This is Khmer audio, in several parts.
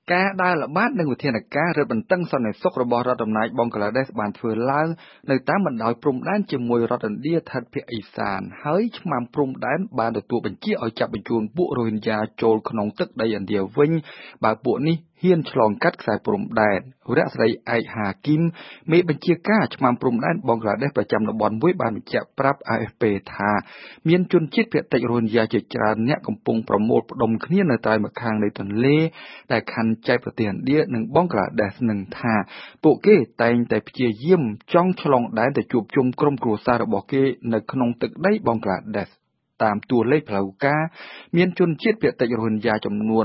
ការដើរល្បាតនិងវិធានការរឹតបន្តឹងសន្តិសុខរបស់រដ្ឋអំណាចបង់ក្លាដេសបានធ្វើឡើងនៅតាមបណ្ដោយព្រំដែនជាមួយរដ្ឋឥណ្ឌាស្ថិតភាគឦសានហើយឆ្មាំព្រំដែនបានទទួលបញ្ជាឲ្យចាប់បញ្ជូនពួករ៉ូហិញយ៉ាចូលក្នុងទឹកដីឥណ្ឌាវិញបើពួកនេះហ៊ានឆ្លងកាត់ខ្សែព្រំដែនវរៈស្រីឯកហាគីមមេបញ្ជាការឆ្មាំព្រំដែនបង់ក្លាដេសប្រចាំតំបន់មួយបានបញ្ជាក់ប្រាប់ AFP ថាមានជនជាតិភាគតិចរ៉ូហិញយ៉ាជាច្រើនអ្នកកំពុងប្រមូលផ្ដុំគ្នានៅត្រើយម្ខាងនៃទន្លេដែលខណ្ឌចែកប្រទេសឥណ្ឌានិងបង់ក្លាដេសនឹងថាពួកគេតែងតែព្យាយាមចង់ឆ្លងដែនទៅជួបជុំក្រុមគ្រួសាររបស់គេនៅក្នុងទឹកដីបង់ក្លាដេសតាមតួលេខផ្លូវការមានជនជាតិភាគតិចរ៉ូហិញយ៉ាចំនួន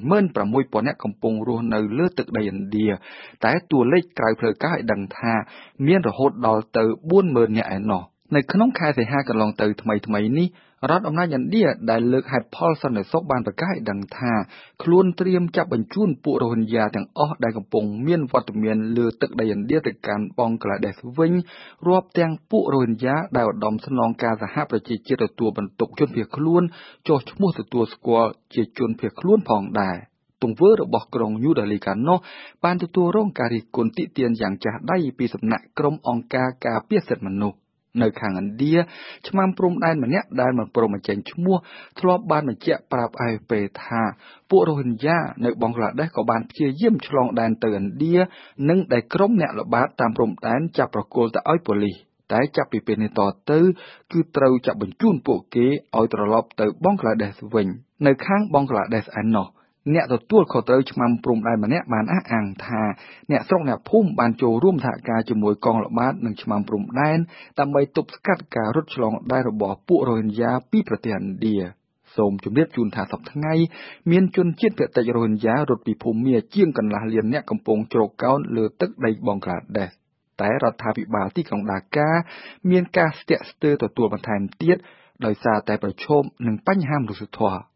16,000 នាក់កំពុងរស់នៅលើទឹកដីឥណ្ឌាតែតួលេខក្រៅផ្លូវការឲ្យដឹងថាមានរហូតដល់ទៅ 40,000 នាក់ឯណោះនៅក្នុងខែសីហាកន្លងទៅថ្មីនេះរដ្ឋអំណាចឥណ្ឌាដែលលើកហេតុផលសន្តិសុខបានប្រកាសឲ្យដឹងថាខ្លួនត្រៀមចាប់បញ្ជូនពួករ៉ូហិញយ៉ាទាំងអស់ដែលកំពុងមានវត្តមានលើទឹកដីឥណ្ឌាទៅកាន់បង់ក្លាដេសវិញរាប់ទាំងពួករ៉ូហិញយ៉ាដែលឧត្តមស្នងការសហប្រជាជាតិទទួលបន្ទុកជនភៀសខ្លួនចុះឈ្មោះទទួលស្គាល់ជាជនភៀសខ្លួនផងដែរទង្វើរបស់ក្រុងញូដេលីកានោះបានទទួលរងការរិះគន់ទាក់ទាញយ៉ាងចាស់ដៃពីសំណាក់ក្រុមអង្គការការពារសិទ្ធិមនុស្សនៅខាងឥណ្ឌាឆ្មាំព្រំដែនម្នាក់ដែលមិនព្រមបញ្ចេញឈ្មោះធ្លាប់បានបញ្ជាក់ប្រាប់ AFP ថាពួករ៉ូហិញយ៉ានៅបង់ក្លាដេសក៏បានព្យាយាមឆ្លងដែនទៅឥណ្ឌានិងដែលក្រុមអ្នកល្បាតតាមព្រំដែនចាប់ប្រគល់ទៅឲ្យប៉ូលីសតែចាប់ពីពេលនេះតទៅគឺត្រូវចាប់បញ្ជូនពួកគេឲ្យត្រឡប់ទៅបង់ក្លាដេសវិញនៅខាងបង់ក្លាដេសឯណោះអ្នកទទួលខុសត្រូវឆ្មាំព្រំដែនម្នាក់បានអះអាងថាអ្នកស្រុកអ្នកភូមិបានចូលរួមសហការជាមួយកងល្បាតនិងឆ្មាំព្រំដែនដើម្បីទប់ស្កាត់ការរត់ឆ្លងដែនរបស់ពួករ៉ូហិញយ៉ាពីប្រទេសឥណ្ឌាសូមជម្រាបជូនថាសប្តាហ៍ថ្ងៃមានជនជាតិភាគតិចរ៉ូហិញយ៉ារត់ពីភូមាជាងកន្លះលានអ្នកកំពុងជ្រកកោនលើទឹកដីបង់ក្លាដេសតែរដ្ឋាភិបាលទីក្រុងដាកាមានការស្ទាក់ស្ទើរទទួលបន្ថែមទៀតដោយសារតែប្រឈមនឹងបញ្ហាមនុស្សធម៌